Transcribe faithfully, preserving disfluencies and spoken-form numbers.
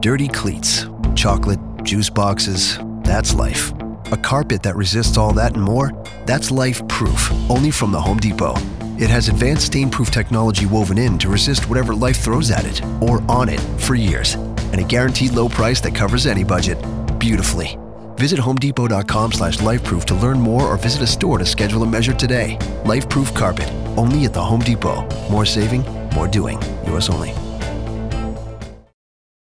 dirty cleats, chocolate, juice boxes, that's life. A carpet that resists all that and more, that's Life Proof, only from the Home Depot. It has advanced stain-proof technology woven in to resist whatever life throws at it, or on it, for years. And a guaranteed low price that covers any budget, beautifully. Visit homedepot.com slash lifeproof to learn more or visit a store to schedule a measure today. Life Proof Carpet, only at the Home Depot. More saving, more doing. U S only.